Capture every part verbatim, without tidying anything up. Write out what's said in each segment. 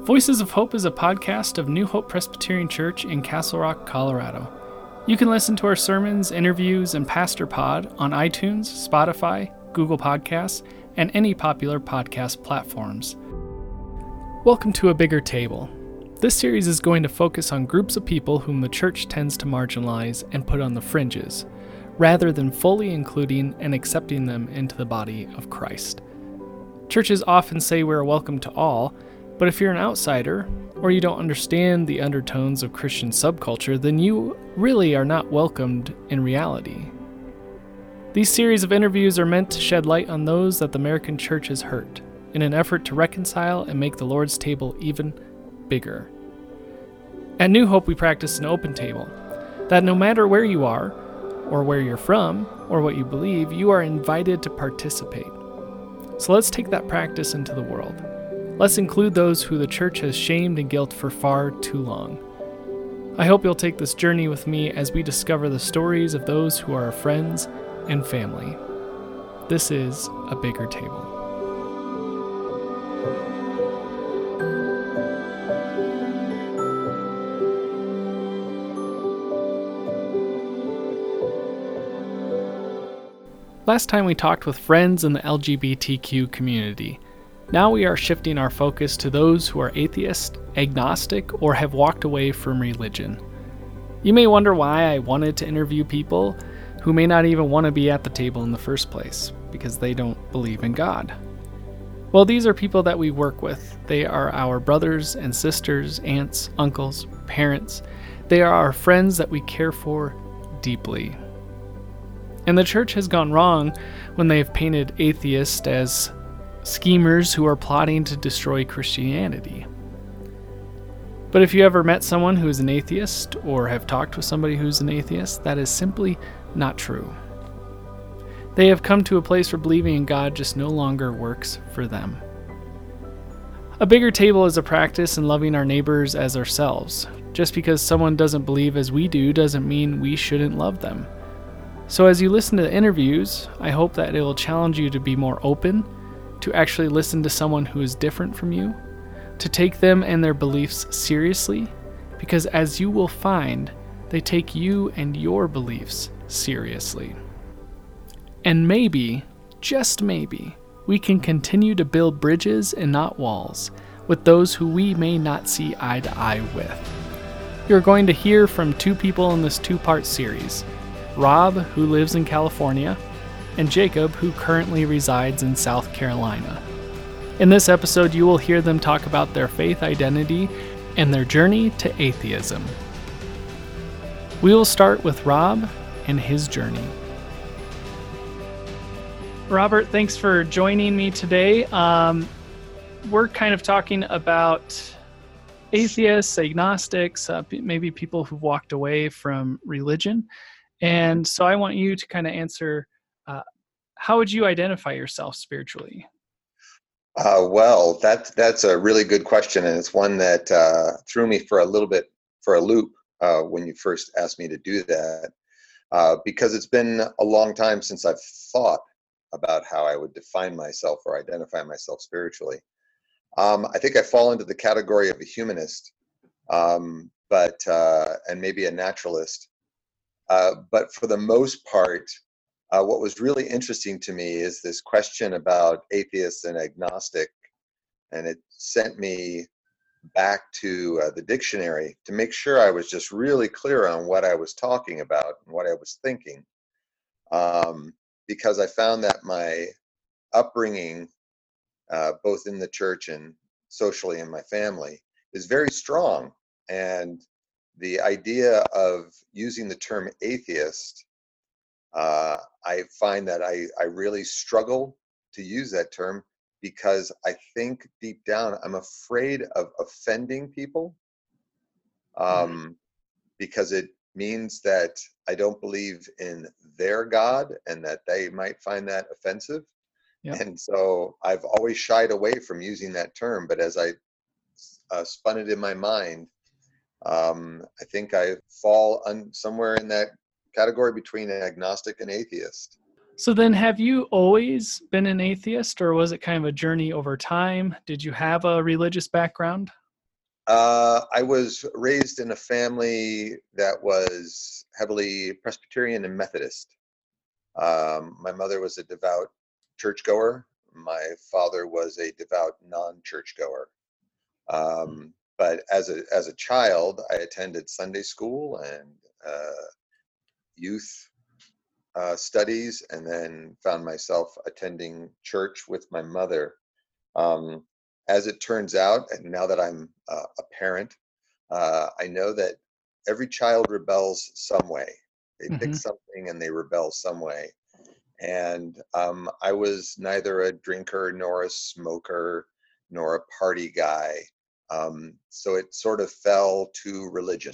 Voices of Hope is a podcast of New Hope Presbyterian Church in Castle Rock, Colorado. You can listen to our sermons, interviews, and Pastor Pod on iTunes, Spotify, Google Podcasts, and any popular podcast platforms. Welcome to A Bigger Table. This series is going to focus on groups of people whom the church tends to marginalize and put on the fringes, rather than fully including and accepting them into the body of Christ. Churches often say we're welcome to all, but if you're an outsider, or you don't understand the undertones of Christian subculture, then you really are not welcomed in reality. These series of interviews are meant to shed light on those that the American church has hurt, in an effort to reconcile and make the Lord's table even bigger. At New Hope, we practice an open table, that no matter where you are, or where you're from, or what you believe, you are invited to participate. So let's take that practice into the world. Let's include those who the church has shamed and guilt for far too long. I hope you'll take this journey with me as we discover the stories of those who are our friends and family. This is A Bigger Table. Last time we talked with friends in the L G B T Q community. Now we are shifting our focus to those who are atheist, agnostic, or have walked away from religion. You may wonder why I wanted to interview people who may not even want to be at the table in the first place, because they don't believe in God. Well, these are people that we work with. They are our brothers and sisters, aunts, uncles, parents. They are our friends that we care for deeply. And the church has gone wrong when they have painted atheists as schemers who are plotting to destroy Christianity. But if you ever met someone who is an atheist or have talked with somebody who's an atheist, that is simply not true. They have come to a place where believing in God just no longer works for them. A bigger table is a practice in loving our neighbors as ourselves. Just because someone doesn't believe as we do doesn't mean we shouldn't love them. So as you listen to the interviews, I hope that it will challenge you to be more open, to actually listen to someone who is different from you, to take them and their beliefs seriously, because as you will find, they take you and your beliefs seriously. And maybe, just maybe, we can continue to build bridges and not walls with those who we may not see eye to eye with. You're going to hear from two people in this two-part series, Rob, who lives in California, and Jacob, who currently resides in South Carolina. In this episode, you will hear them talk about their faith identity and their journey to atheism. We will start with Rob and his journey. Robert, thanks for joining me today. Um, we're kind of talking about atheists, agnostics, uh, maybe people who've walked away from religion. And so I want you to kind of answer, uh, how would you identify yourself spiritually? Uh, well, that, that's a really good question, and it's one that uh, threw me for a little bit for a loop uh, when you first asked me to do that, uh, because it's been a long time since I've thought about how I would define myself or identify myself spiritually. Um, I think I fall into the category of a humanist, um, but uh, and maybe a naturalist. Uh, but for the most part, uh, what was really interesting to me is this question about atheists and agnostic, and it sent me back to uh, the dictionary to make sure I was just really clear on what I was talking about and what I was thinking, um, because I found that my upbringing, uh, both in the church and socially in my family, is very strong. And the idea of using the term atheist, uh, I find that I, I really struggle to use that term because I think deep down I'm afraid of offending people, um, because it means that I don't believe in their God and that they might find that offensive. Yep. And so I've always shied away from using that term, but as I uh, spun it in my mind, Um, I think I fall un- somewhere in that category between an agnostic and atheist. So then have you always been an atheist, or was it kind of a journey over time? Did you have a religious background? Uh, I was raised in a family that was heavily Presbyterian and Methodist. Um, my mother was a devout churchgoer. My father was a devout non-churchgoer. Um, but as a as a child, I attended Sunday school and uh, youth uh, studies, and then found myself attending church with my mother. Um, as it turns out, and now that I'm uh, a parent, uh, I know that every child rebels some way. They pick Hmm. something and they rebel some way. And um, I was neither a drinker nor a smoker nor a party guy. Um, so it sort of fell to religion.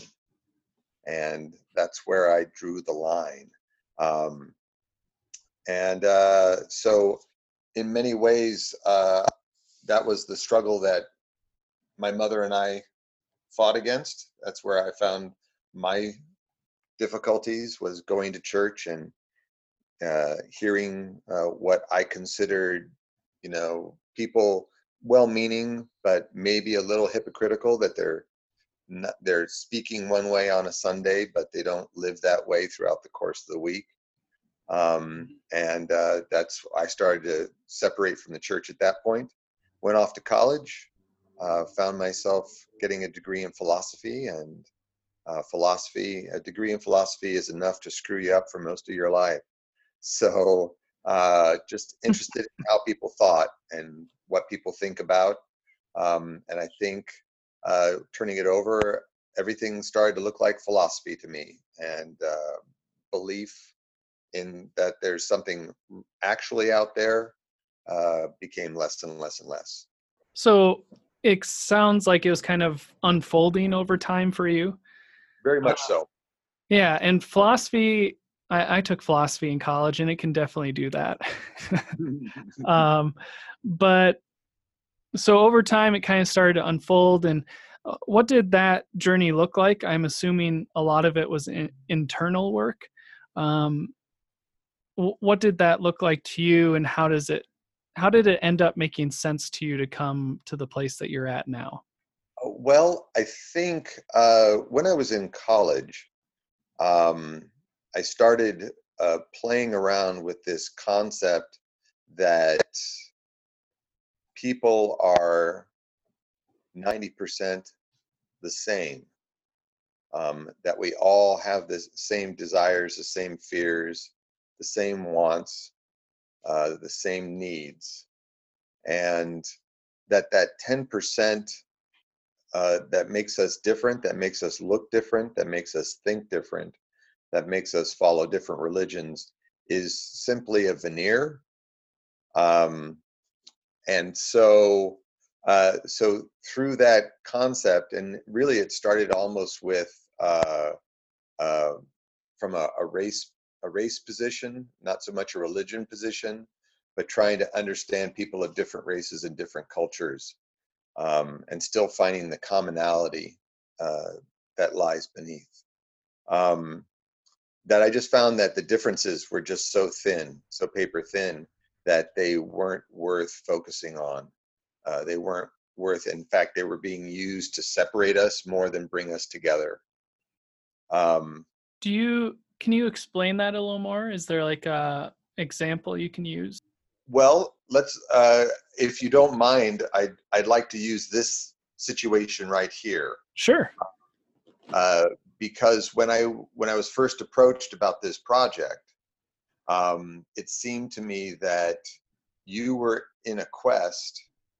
And that's where I drew the line. Um, and uh, so, in many ways, uh, that was the struggle that my mother and I fought against. That's where I found my difficulties, was going to church and uh, hearing uh, what I considered, you know, people well-meaning, but maybe a little hypocritical, that they're not, they're speaking one way on a Sunday, but they don't live that way throughout the course of the week. Um, and uh, that's I started to separate from the church at that point. Went off to college, uh, found myself getting a degree in philosophy, and uh, philosophy, a degree in philosophy is enough to screw you up for most of your life. So uh, just interested in how people thought and what people think about. Um, and I think uh, turning it over, everything started to look like philosophy to me, and uh, belief in that there's something actually out there uh, became less and less and less. So it sounds like it was kind of unfolding over time for you. Very Uh, much so. yeah, and philosophy, I, I took philosophy in college, and it can definitely do that. um, but so over time, it kind of started to unfold. And uh, what did that journey look like? I'm assuming a lot of it was in, internal work. Um, wh- what did that look like to you, and how does it, how did it end up making sense to you to come to the place that you're at now? Well, I think uh, when I was in college, um, I started uh, playing around with this concept that people are ninety percent the same, um, that we all have the same desires, the same fears, the same wants, uh, the same needs, and that that ten percent uh, that makes us different, that makes us look different, that makes us think different, that makes us follow different religions, is simply a veneer. Um, and so, uh, so through that concept, and really it started almost with uh, uh, from a, a race a race position, not so much a religion position, but trying to understand people of different races and different cultures, um, and still finding the commonality uh, that lies beneath. Um, that I just found that the differences were just so thin, so paper thin, that they weren't worth focusing on. Uh, they weren't worth, in fact, they were being used to separate us more than bring us together. Um, Do you, can you explain that a little more? Is there like a example you can use? well, let's, uh, if you don't mind, I'd, I'd like to use this situation right here. Sure. Uh, because when I when I was first approached about this project, um, it seemed to me that you were in a quest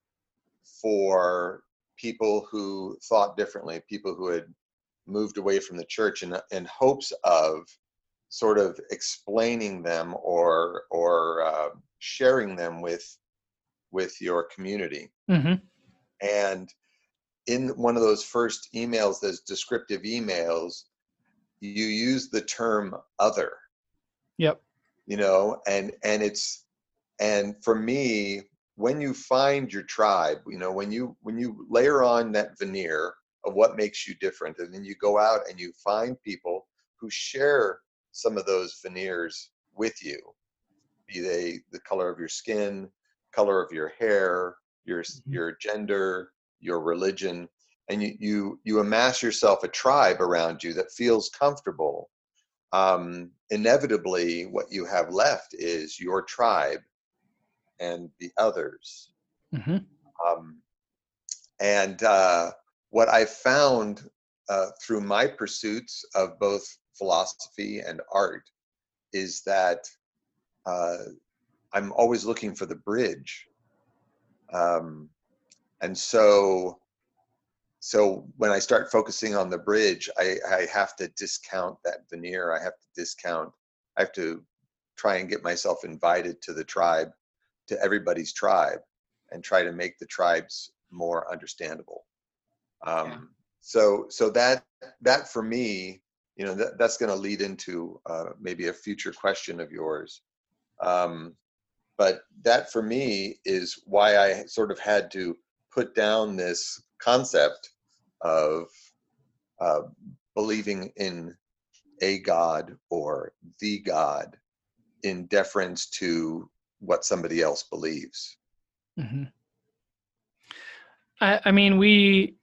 for people who thought differently, people who had moved away from the church, in, in hopes of sort of explaining them or or uh, sharing them with with your community. Hmm. And in one of those first emails, those descriptive emails, you use the term other, Yep. you know, and and it's and for me, when you find your tribe, you know, when you when you layer on that veneer of what makes you different, and then you go out and you find people who share some of those veneers with you, be they the color of your skin, color of your hair, your Mhm. your gender, your religion. and you you you amass yourself a tribe around you that feels comfortable, um, inevitably what you have left is your tribe and the others. Mm-hmm. Um, and uh, what I found uh, through my pursuits of both philosophy and art is that uh, I'm always looking for the bridge. Um, and so so when I start focusing on the bridge, I, I have to discount that veneer. I have to discount, I have to try and get myself invited to the tribe, to everybody's tribe, and try to make the tribes more understandable. Um, Yeah. so so that that for me, you know, that, that's going to lead into uh, maybe a future question of yours. Um, but that for me is why I sort of had to put down this concept of uh, believing in a God or the God in deference to what somebody else believes. Mm-hmm. I, I mean, we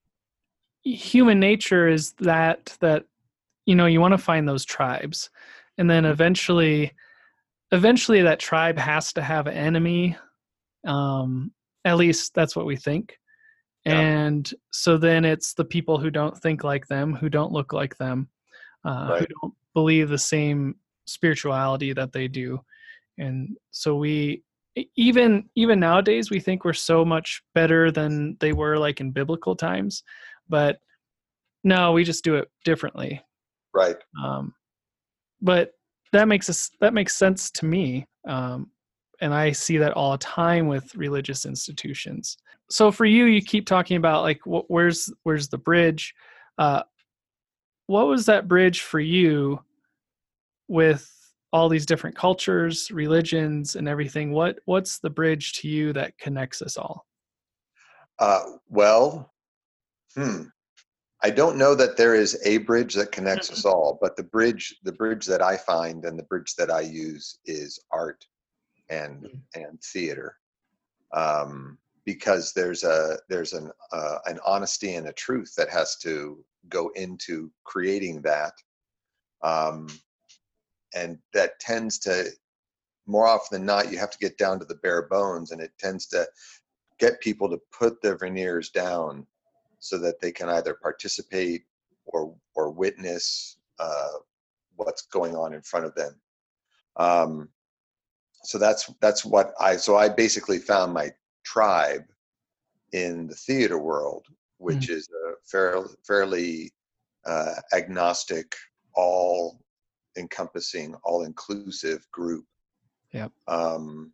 human nature is that that you know you want to find those tribes, and then eventually, eventually that tribe has to have an enemy. Um, at least that's what we think. Yeah. And so then it's the people who don't think like them, who don't look like them, uh, who Right. don't believe the same spirituality that they do. And so we e- even even nowadays we think we're so much better than they were like in biblical times, but no, we just do it differently. Right. Um, but that makes us that makes sense to me, um, and I see that all the time with religious institutions. So for you, you keep talking about like wh- where's where's the bridge? Uh, what was that bridge for you with all these different cultures, religions, and everything? What what's the bridge to you that connects us all? Uh, well, hmm. I don't know that there is a bridge that connects us all, but the bridge, the bridge that I find and the bridge that I use is art and and theater, um, because there's a there's an uh, an honesty and a truth that has to go into creating that, um, and that tends to, more often than not, you have to get down to the bare bones, and it tends to get people to put their veneers down so that they can either participate or or witness uh, what's going on in front of them. Um, so that's that's what I so I basically found my tribe in the theater world, Mm, which is a fairly fairly uh, agnostic, all encompassing, all inclusive group. yep. Um,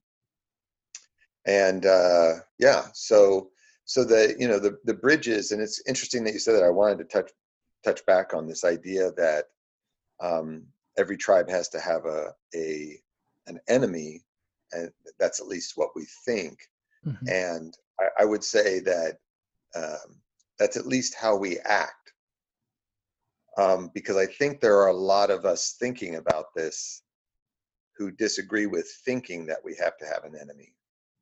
and uh, yeah, so so the you know the the bridges, and it's interesting that you said that. I wanted to touch touch back on this idea that um, every tribe has to have a a an enemy, and that's at least what we think. Hmm. And I, I would say that um, that's at least how we act, um, because I think there are a lot of us thinking about this who disagree with thinking that we have to have an enemy.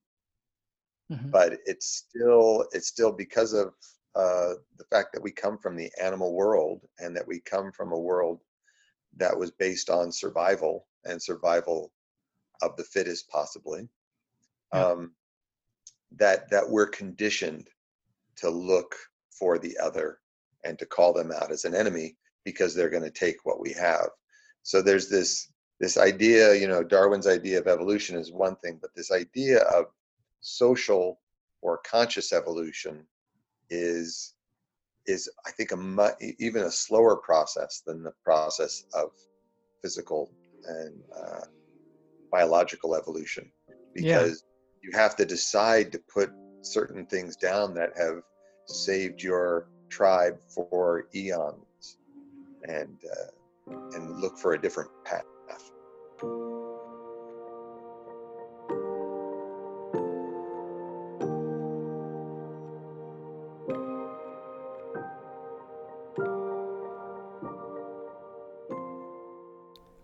Hmm. But it's still it's still because of uh, the fact that we come from the animal world, and that we come from a world that was based on survival and survival of the fittest, possibly. Yep. Um, that that we're conditioned to look for the other and to call them out as an enemy because they're going to take what we have. So there's this this idea, you know, Darwin's idea of evolution is one thing, but this idea of social or conscious evolution is is I think a mu- even a slower process than the process of physical and uh, biological evolution, Yeah. because you have to decide to put certain things down that have saved your tribe for eons, and uh, and look for a different path.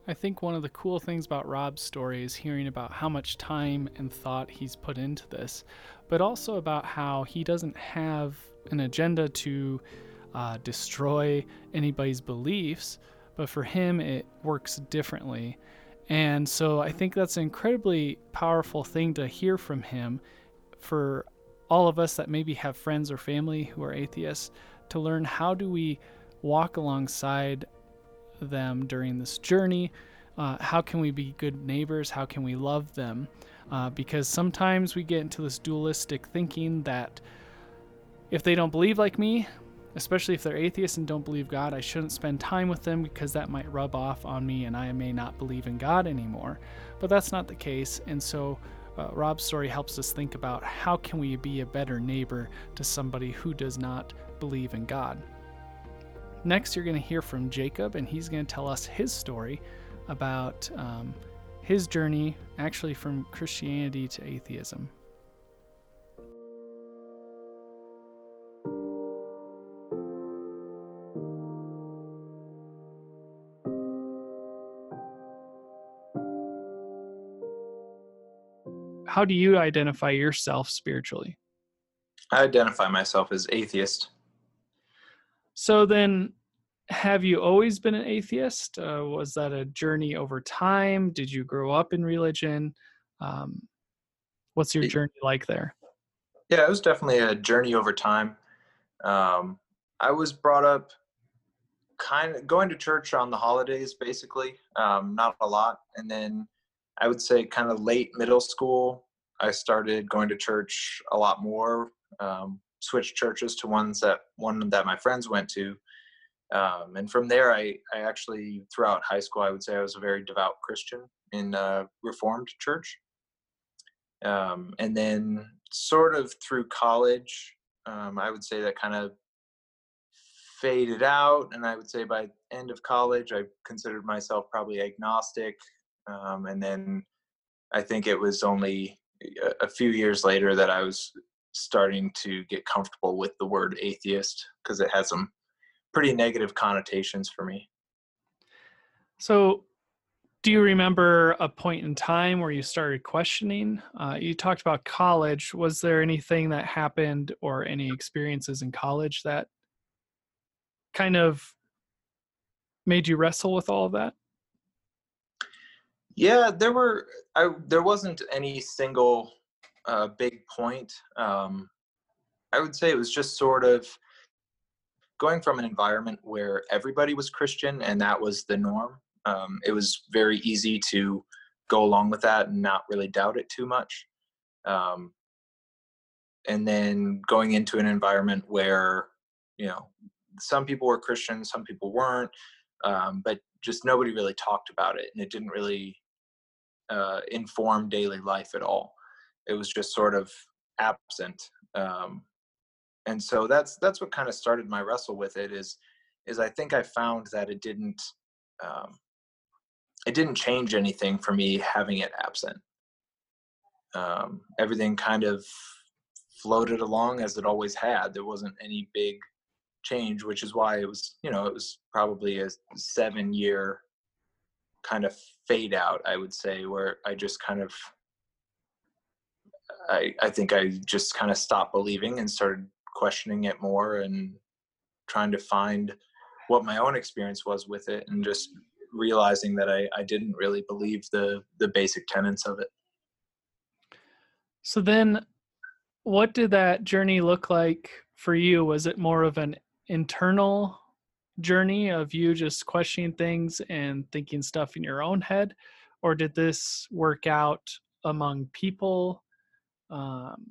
I think one of the cool things about Rob's story is hearing about how much time and thought he's put into this, but also about how he doesn't have an agenda to uh, destroy anybody's beliefs, but for him it works differently. And so I think that's an incredibly powerful thing to hear from him for all of us that maybe have friends or family who are atheists, to learn how do we walk alongside them during this journey. Uh, how can we be good neighbors? How can we love them? Uh, because sometimes we get into this dualistic thinking that if they don't believe like me, especially if they're atheists and don't believe God, I shouldn't spend time with them because that might rub off on me and I may not believe in God anymore. But that's not the case. And so uh, Rob's story helps us think about how can we be a better neighbor to somebody who does not believe in God. Next, you're going to hear from Jacob, and he's going to tell us his story about um, his journey actually from Christianity to atheism. How do you identify yourself spiritually? I identify myself as atheist. So then, have you always been an atheist? Uh, was that a journey over time? Did you grow up in religion? Um, what's your journey like there? Yeah, it was definitely a journey over time. Um, I was brought up kind of going to church on the holidays, basically, um, not a lot. And then I would say kind of late middle school, I started going to church a lot more, um, switched churches to ones that one that my friends went to. Um, and from there, I, I actually, throughout high school, I would say I was a very devout Christian in a Reformed church. Um, and then sort of through college, um, I would say that kind of faded out. And I would say by end of college, I considered myself probably agnostic. Um, and then I think it was only a, a few years later that I was starting to get comfortable with the word atheist, because it has some pretty negative connotations for me. So do you remember a point in time where you started questioning? Uh, you talked about college. Was there anything that happened or any experiences in college that kind of made you wrestle with all of that? Yeah, there were, I, there wasn't any single uh, big point. Um, I would say it was just sort of going from an environment where everybody was Christian and that was the norm. Um, it was very easy to go along with that and not really doubt it too much. Um, and then going into an environment where, you know, some people were Christian, some people weren't, um, but just nobody really talked about it. And it didn't really uh, inform daily life at all. It was just sort of absent. Um, and so that's that's what kind of started my wrestle with it. Is is I think I found that it didn't um, it didn't change anything for me having it absent. Um, everything kind of floated along as it always had. There wasn't any big change, which is why it was, you know, it was probably a seven year kind of fade out, I would say, where I just kind of, I, I think I just kind of stopped believing and started questioning it more and trying to find what my own experience was with it, and just realizing that I, I didn't really believe the, the basic tenets of it. So then what did that journey look like for you? Was it more of an internal journey of you just questioning things and thinking stuff in your own head? Or did this work out among people? Um,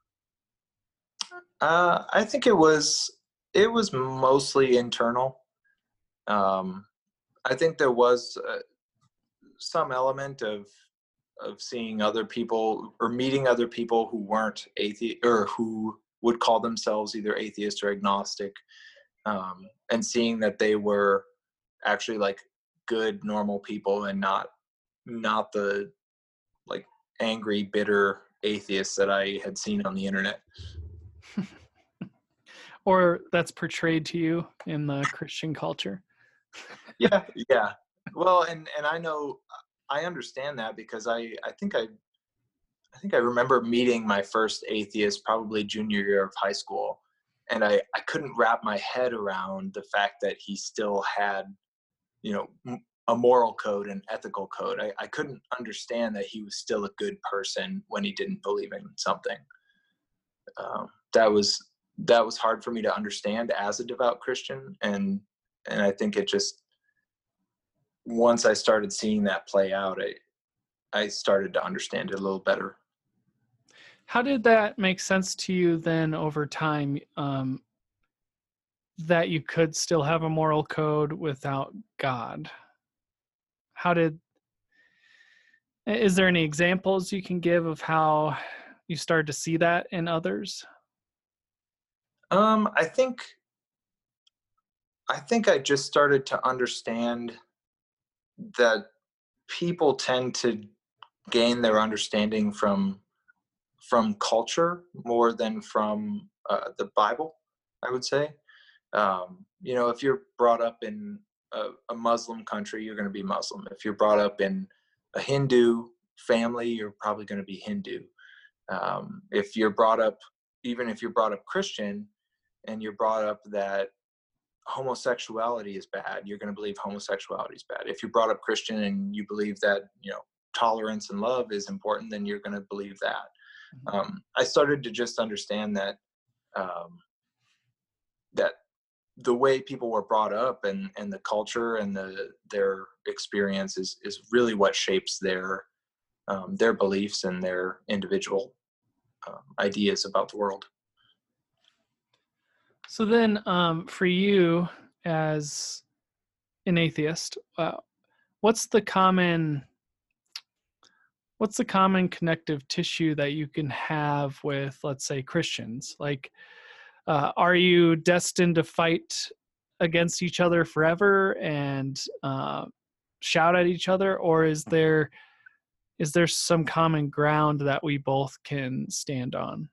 uh, I think it was, it was mostly internal. Um, I think there was uh, some element of of seeing other people or meeting other people who weren't atheist, or who would call themselves either atheist or agnostic, um, and seeing that they were actually like good, normal people, and not not the like angry, bitter atheists that I had seen on the internet. or that's portrayed to you in the Christian culture. yeah, yeah. Well, and and I know I understand that because I I think I I think I remember meeting my first atheist probably junior year of high school, and I I couldn't wrap my head around the fact that he still had, you know, m- a moral code and ethical code. I, I couldn't understand that he was still a good person when he didn't believe in something. Um, that was that was hard for me to understand as a devout Christian, and and I think it just once I started seeing that play out, I I started to understand it a little better. How did that make sense to you then over time, um, that you could still have a moral code without God? How did, is there any examples you can give of how you started to see that in others? Um, I think I think I just started to understand that people tend to gain their understanding from from culture more than from uh, the Bible, I would say. Um, you know, if you're brought up in a, a Muslim country, you're going to be Muslim. If you're brought up in a Hindu family, you're probably going to be Hindu. Um, if you're brought up, even if you're brought up Christian and you're brought up that homosexuality is bad, you're going to believe homosexuality is bad. If you're brought up Christian and you believe that, you know, tolerance and love is important, then you're going to believe that. Um, I started to just understand that um, that the way people were brought up and, and the culture and the their experience is, is really what shapes their um, their beliefs and their individual um, ideas about the world. So then, um, for you as an atheist, uh, what's the common what's the common connective tissue that you can have with, let's say, Christians? Like, uh, are you destined to fight against each other forever and uh, shout at each other, or is there is there some common ground that we both can stand on?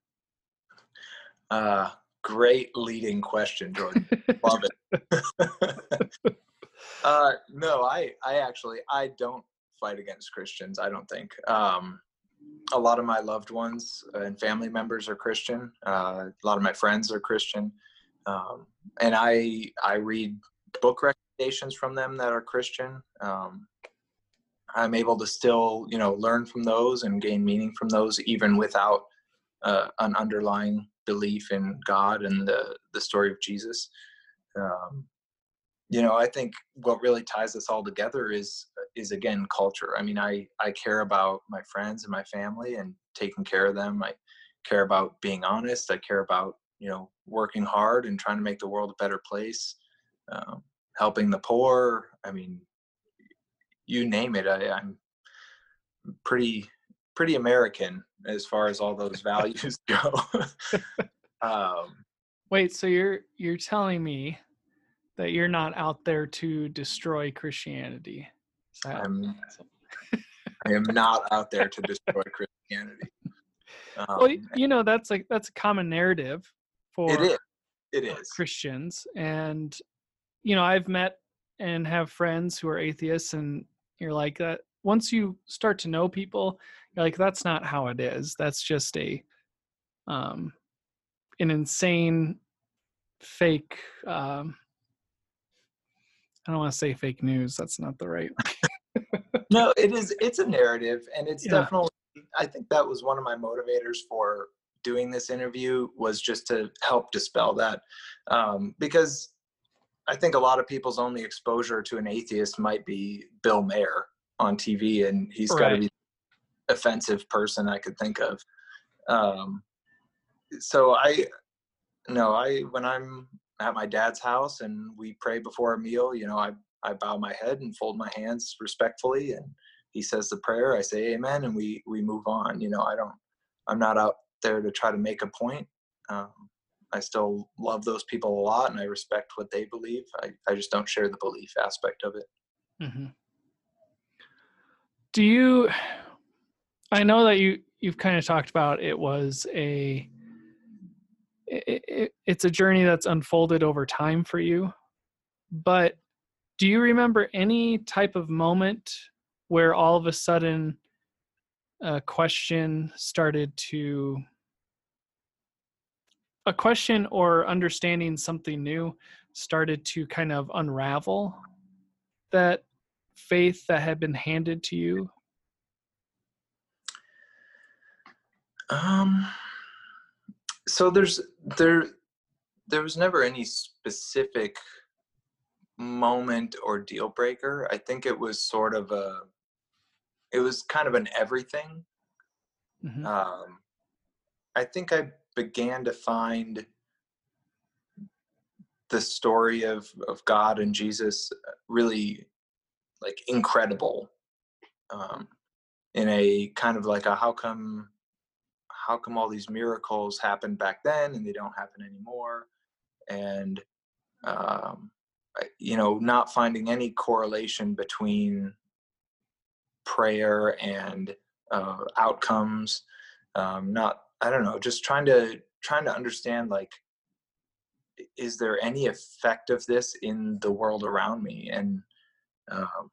Uh, great leading question, Jordan. Love it. uh, no, I, I actually, I don't fight against Christians. I don't think. Um, a lot of my loved ones and family members are Christian. Uh, a lot of my friends are Christian. Um, and I, I read book recommendations from them that are Christian. Um, I'm able to still, you know, learn from those and gain meaning from those, even without uh, an underlying belief in God and the, the story of Jesus. Um, you know, I think what really ties us all together is, is again, culture. I mean, I, I care about my friends and my family and taking care of them. I care about being honest. I care about, you know, working hard and trying to make the world a better place, um, helping the poor. I mean, you name it. I, I'm pretty, pretty American as far as all those values go. um, Wait, so you're you're telling me that you're not out there to destroy Christianity? Is that... I'm, I am not out there to destroy Christianity. Um, well, you know, that's like that's a common narrative for it is. It is. Christians, and you know, I've met and have friends who are atheists, and you're like that. Once you start to know people, you're like, that's not how it is. That's just a um, an insane, fake. Um, I don't want to say fake news. That's not the right. No, it is. It's a narrative, and it's Yeah. definitely. I think that was one of my motivators for doing this interview, was just to help dispel that, um, because I think a lot of people's only exposure to an atheist might be Bill Maher on T V, and he's got to Right. be the offensive person I could think of. Um, so I, no, I when I'm at my dad's house and we pray before a meal, you know, I I bow my head and fold my hands respectfully, and he says the prayer, I say amen, and we we move on. You know, I don't, I'm not out there to try to make a point. Um, I still love those people a lot, and I respect what they believe. I, I just don't share the belief aspect of it. Mm-hmm. Do you, I know that you, you've kind of talked about it was a, it, it, it's a journey that's unfolded over time for you, but Do you remember any type of moment where all of a sudden a question started to, a question or understanding something new started to kind of unravel that faith that had been handed to you? Um, so there's there there was never any specific moment or deal breaker. I think it was sort of a it was kind of an everything. Mm-hmm. Um, I think I began to find the story of of God and Jesus really like incredible, um, in a kind of like a how come how come all these miracles happened back then and they don't happen anymore, and um, you know, not finding any correlation between prayer and uh, outcomes. Um, not, I don't know, just trying to trying to understand, like, is there any effect of this in the world around me? And um,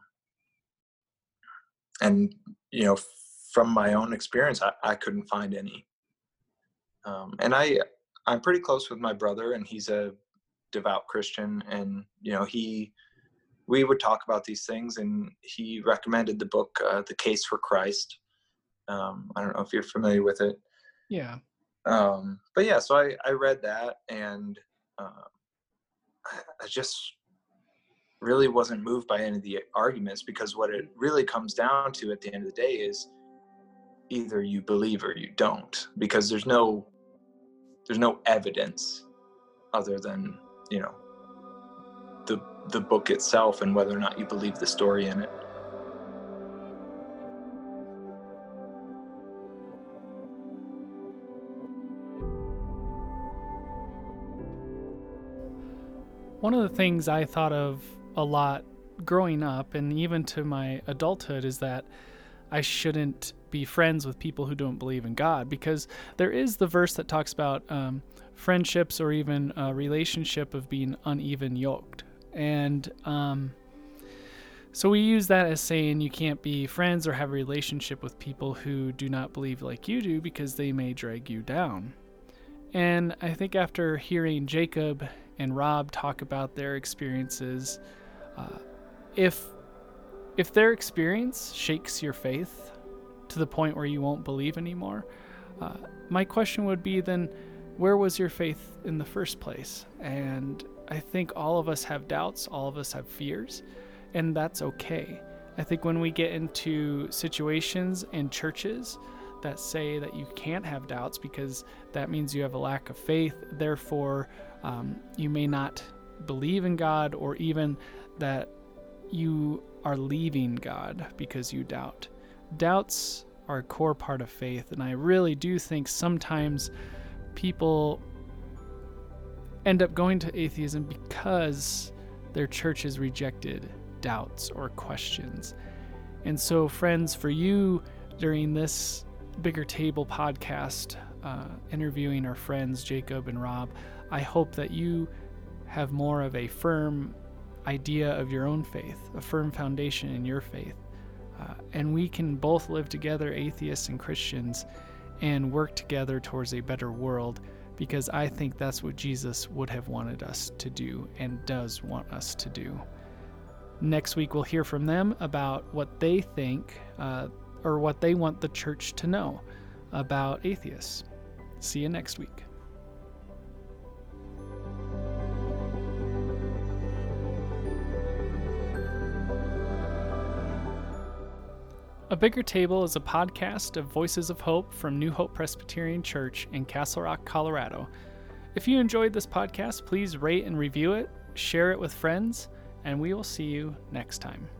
and you know, from my own experience, I, I couldn't find any. Um, and I I'm pretty close with my brother, and he's a devout Christian, and you know, he we would talk about these things, and he recommended the book uh, The Case for Christ. Um, I don't know if you're familiar with it. Yeah. Um, but yeah, so I, I read that, and uh, I, I just really wasn't moved by any of the arguments, because what it really comes down to at the end of the day is either you believe or you don't, because there's no there's no evidence other than, you know, the the book itself and whether or not you believe the story in it. One of the things I thought of a lot growing up and even to my adulthood is that I shouldn't be friends with people who don't believe in God, because there is the verse that talks about um, friendships or even a relationship of being uneven yoked. And um, so we use that as saying you can't be friends or have a relationship with people who do not believe like you do, because they may drag you down. And I think after hearing Jacob and Rob talk about their experiences, uh, if if their experience shakes your faith to the point where you won't believe anymore, uh, my question would be then, where was your faith in the first place? And I think all of us have doubts, all of us have fears, and that's okay. I think when we get into situations and churches that say that you can't have doubts because that means you have a lack of faith, therefore um, you may not believe in God, or even that you are leaving God because you doubt. Doubts are a core part of faith, and I really do think sometimes people end up going to atheism because their church has rejected doubts or questions. And so, friends, for you during this Bigger Table podcast, uh, interviewing our friends Jacob and Rob, I hope that you have more of a firm idea of your own faith, a firm foundation in your faith. Uh, and we can both live together, atheists and Christians, and work together towards a better world, because I think that's what Jesus would have wanted us to do and does want us to do. Next week, we'll hear from them about what they think uh, or what they want the church to know about atheists. See you next week. A Bigger Table is a podcast of Voices of Hope from New Hope Presbyterian Church in Castle Rock, Colorado. If you enjoyed this podcast, please rate and review it, share it with friends, and we will see you next time.